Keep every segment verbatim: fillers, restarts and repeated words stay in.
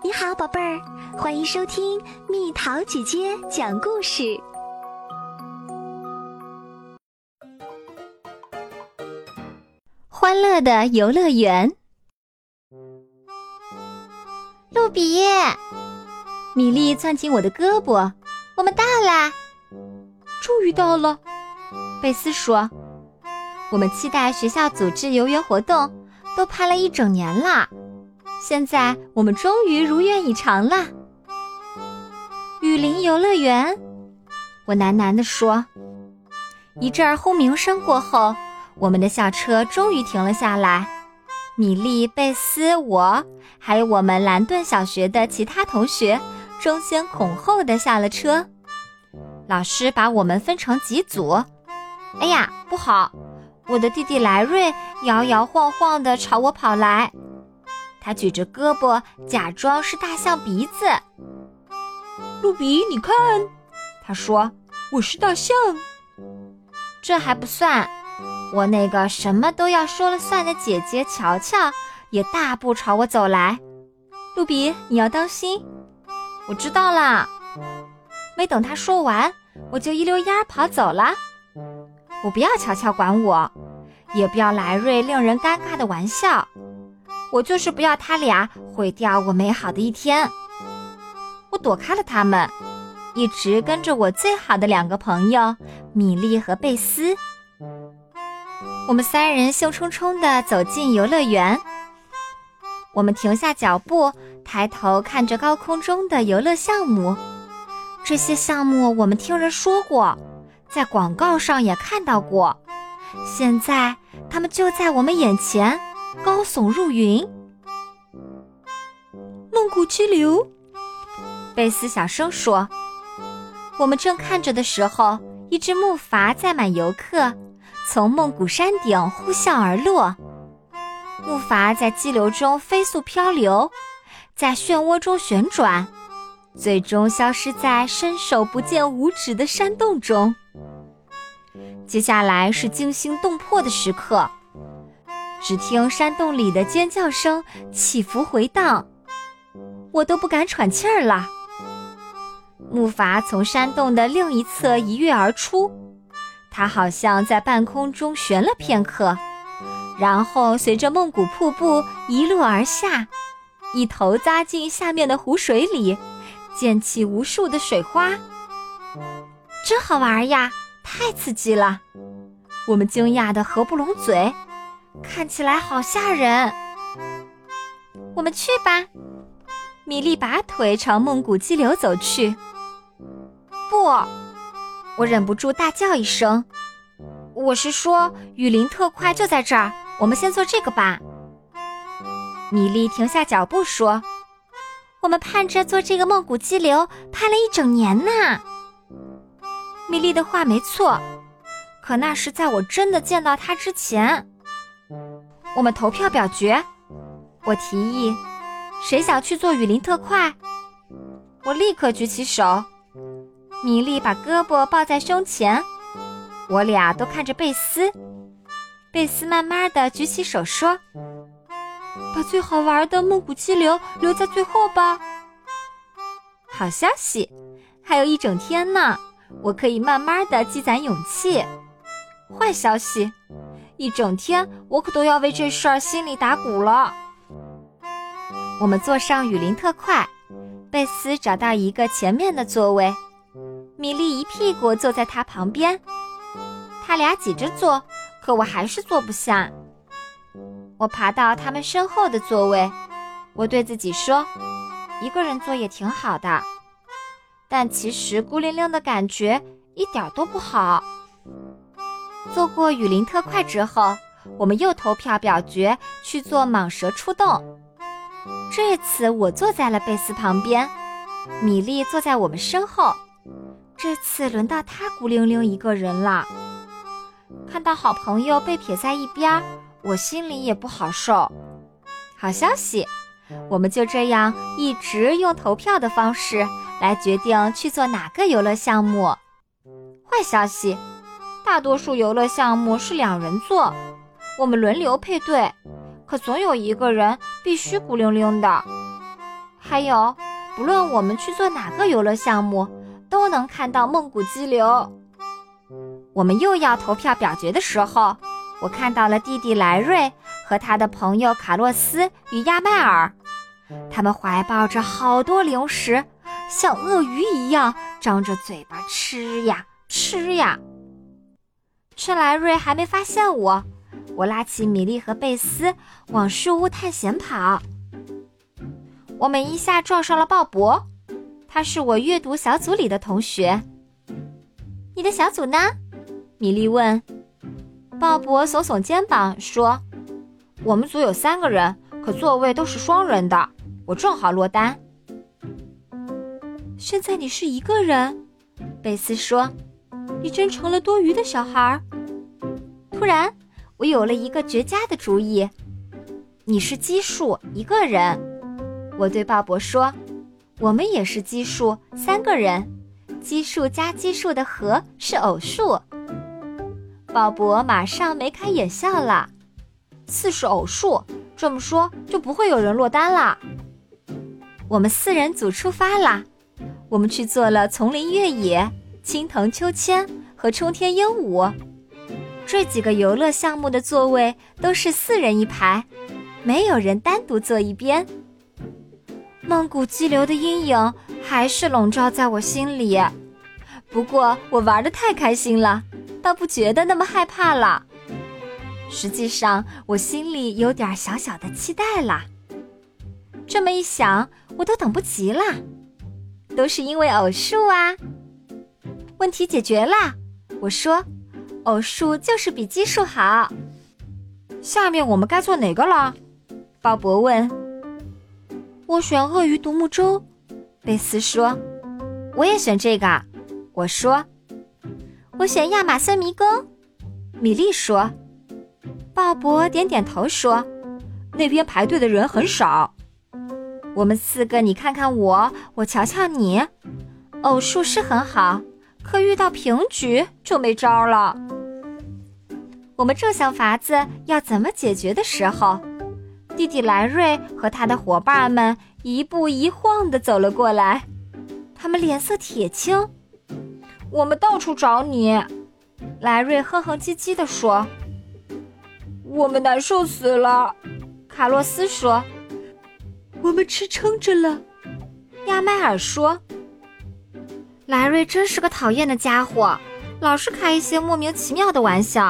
你好，宝贝儿，欢迎收听蜜桃姐姐讲故事。欢乐的游乐园。 露比， 米莉攥紧我的胳膊， 我们到啦！ 终于到了，贝斯说。我们期待学校组织游园活动，都盼了一整年了。现在我们终于如愿以偿了。雨林游乐园，我喃喃地说。一阵轰鸣声过后，我们的校车终于停了下来。米莉、贝斯、我，还有我们兰顿小学的其他同学，争先恐后地下了车。老师把我们分成几组。哎呀，不好！我的弟弟莱瑞摇摇晃晃地朝我跑来。他举着胳膊，假装是大象鼻子。 露比，你看， 他说， 我是大象。 这还不算，我那个什么都要说了算的姐姐乔乔也大步朝我走来。露比，你要当心。我知道了。没等他说完，我就一溜烟跑走了。我不要乔乔管我，也不要莱瑞令人尴尬的玩笑。我就是不要他俩毁掉我美好的一天。我躲开了他们，一直跟着我最好的两个朋友米莉和贝斯。我们三人兴冲冲地走进游乐园。我们停下脚步，抬头看着高空中的游乐项目。这些项目我们听人说过，在广告上也看到过，现在他们就在我们眼前，高耸入云。 梦谷激流， 贝斯小声说。我们正看着的时候，一只木筏载满游客从梦谷山顶呼啸而落。木筏在激流中飞速漂流，在漩涡中旋转，最终消失在伸手不见五指的山洞中。接下来是惊心动魄的时刻，只听山洞里的尖叫声起伏回荡，我都不敢喘气儿了。木筏从山洞的另一侧一跃而出，它好像在半空中悬了片刻，然后随着梦谷瀑布一落而下，一头扎进下面的湖水里，溅起无数的水花。真好玩呀，太刺激了！我们惊讶得合不拢嘴，看起来好吓人。我们去吧。米莉拔腿朝梦谷激流走去。不，我忍不住大叫一声。我是说，雨林特快就在这儿，我们先做这个吧。米莉停下脚步说，我们盼着做这个梦谷激流盼了一整年呢。米莉的话没错，可那是在我真的见到她之前。我们投票表决，我提议，谁想去做雨林特快？我立刻举起手。米莉把胳膊抱在胸前，我俩都看着贝斯。贝斯慢慢地举起手说， 把最好玩的梦谷激流留在最后吧。 好消息，还有一整天呢，我可以慢慢地积攒勇气。坏消息，一整天我可都要为这事儿心里打鼓了。我们坐上雨林特快，贝斯找到一个前面的座位，米莉一屁股坐在他旁边。他俩挤着坐，可我还是坐不下。我爬到他们身后的座位，我对自己说，一个人坐也挺好的。但其实孤零零的感觉一点都不好。坐过雨林特快之后，我们又投票表决去做蟒蛇出洞。这次我坐在了贝斯旁边，米莉坐在我们身后。这次轮到她孤零零一个人了。看到好朋友被撇在一边，我心里也不好受。好消息，我们就这样一直用投票的方式来决定去做哪个游乐项目。坏消息，大多数游乐项目是两人做，我们轮流配对，可总有一个人必须孤零零的。 还有，不论我们去做哪个游乐项目，都能看到梦谷激流。我们又要投票表决的时候，我看到了弟弟莱瑞和他的朋友卡洛斯与亚麦尔，他们怀抱着好多零食，像鳄鱼一样张着嘴巴吃呀吃呀。趁莱瑞还没发现我，我拉起米莉和贝斯往树屋探险跑。我们一下撞上了鲍勃，他是我阅读小组里的同学。你的小组呢？米莉问。鲍勃耸耸肩膀说，我们组有三个人，可座位都是双人的，我正好落单。 现在你是一个人，贝斯说，你真成了多余的小孩。 突然我有了一个绝佳的主意，你是奇数，一个人。我对鲍勃说，我们也是奇数，三个人，奇数加奇数的和是偶数。鲍勃马上眉开眼笑了，四是偶数，这么说就不会有人落单了。我们四人组出发啦，我们去做了丛林越野、青藤秋千和冲天鹦鹉。这几个游乐项目的座位都是四人一排，没有人单独坐一边。梦谷激流的阴影还是笼罩在我心里，不过我玩得太开心了，倒不觉得那么害怕了。实际上我心里有点小小的期待啦。这么一想，我都等不及啦。都是因为偶数啊。问题解决啦，我说，偶数就是比奇数好。下面我们该做哪个了？鲍勃问。 我选鳄鱼独木舟， 贝斯说。我也选这个，我说。我选亚马孙迷宫，米莉说。鲍勃点点头说，那边排队的人很少。我们四个你看看我，我瞧瞧你，偶数是很好，可遇到平局就没招了。我们正想法子要怎么解决的时候，弟弟莱瑞和他的伙伴们一步一晃地走了过来，他们脸色铁青。我们到处找你，莱瑞哼哼唧唧地说。我们难受死了，卡洛斯说。 我们吃撑着了， 亚麦尔说。莱瑞真是个讨厌的家伙，老是开一些莫名其妙的玩笑。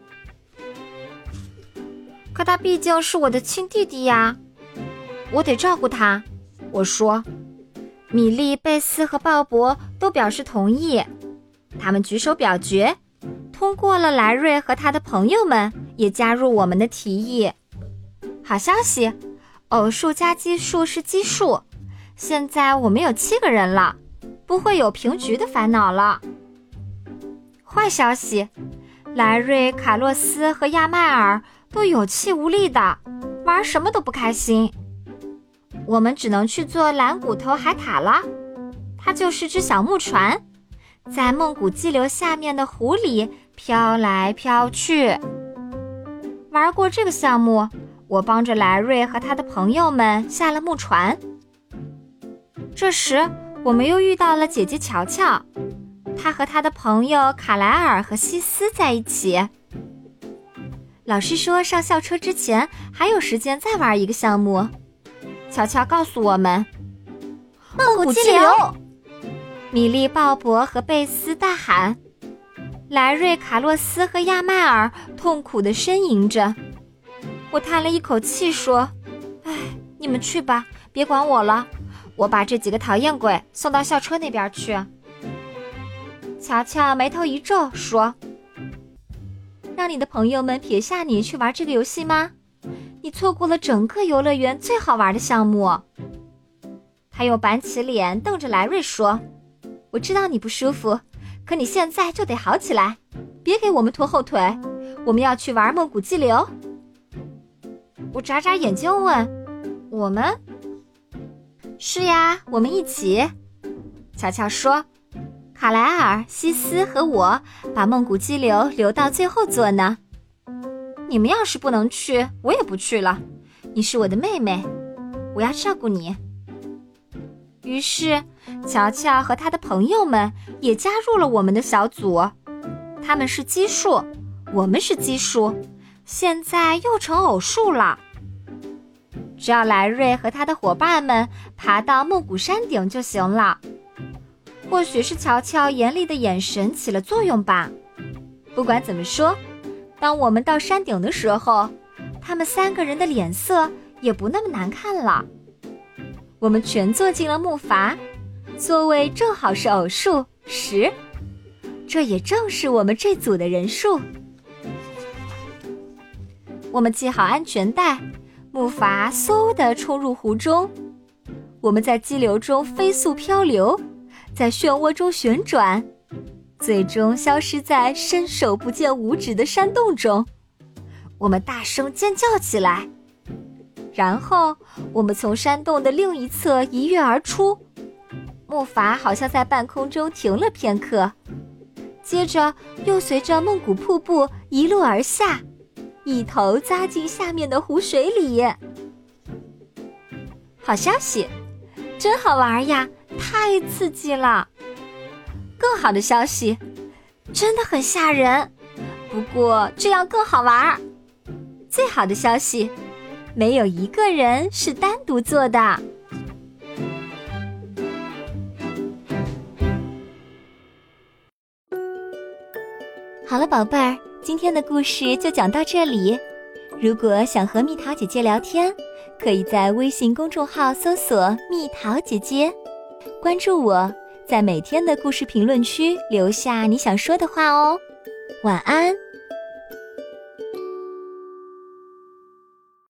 可他毕竟是我的亲弟弟呀，我得照顾他，我说。米莉、贝斯和鲍勃都表示同意，他们举手表决，通过了莱瑞和他的朋友们也加入我们的提议。好消息，偶数加奇数是奇数，现在我们有七个人了，不会有平局的烦恼了。坏消息，莱瑞、卡洛斯和亚麦尔都有气无力的，玩什么都不开心。我们只能去做蓝骨头海獭了，它就是只小木船，在梦谷激流下面的湖里飘来飘去。玩过这个项目，我帮着莱瑞和他的朋友们下了木船。这时我们又遇到了姐姐乔乔，她和她的朋友卡莱尔和西斯在一起。老师说上校车之前还有时间再玩一个项目。乔乔告诉我们， 梦谷激流！ 米莉、鲍勃和贝斯大喊，莱瑞、卡洛斯和亚麦尔痛苦地呻吟着。我叹了一口气说，唉，你们去吧，别管我了，我把这几个讨厌鬼送到校车那边去。乔乔眉头一皱说，让你的朋友们撇下你去玩这个游戏吗？你错过了整个游乐园最好玩的项目。他又板起脸瞪着莱瑞说，我知道你不舒服，可你现在就得好起来，别给我们拖后腿，我们要去玩梦谷激流。我眨眨眼睛问，我们？是呀，我们一起。乔乔说，卡莱尔、西斯和我把梦谷激流留到最后做呢。你们要是不能去，我也不去了。你是我的妹妹，我要照顾你。 于是，乔乔和他的朋友们也加入了我们的小组。他们是奇数，我们是奇数，现在又成偶数了。只要莱瑞和他的伙伴们爬到梦谷山顶就行了。或许是乔乔严厉的眼神起了作用吧。不管怎么说，当我们到山顶的时候，他们三个人的脸色也不那么难看了。我们全坐进了木筏，座位正好是偶数十，这也正是我们这组的人数。我们系好安全带，木筏嗖地冲入湖中。我们在激流中飞速漂流，在漩涡中旋转，最终消失在伸手不见五指的山洞中。我们大声尖叫起来，然后我们从山洞的另一侧一跃而出。木筏好像在半空中停了片刻，接着又随着梦谷瀑布一路而下，一头扎进下面的湖水里。好消息，真好玩呀，太刺激了。更好的消息，真的很吓人，不过这样更好玩。最好的消息，没有一个人是单独做的。好了，宝贝儿，今天的故事就讲到这里。如果想和蜜桃姐姐聊天，可以在微信公众号搜索蜜桃姐姐，关注我，在每天的故事评论区留下你想说的话哦。晚安。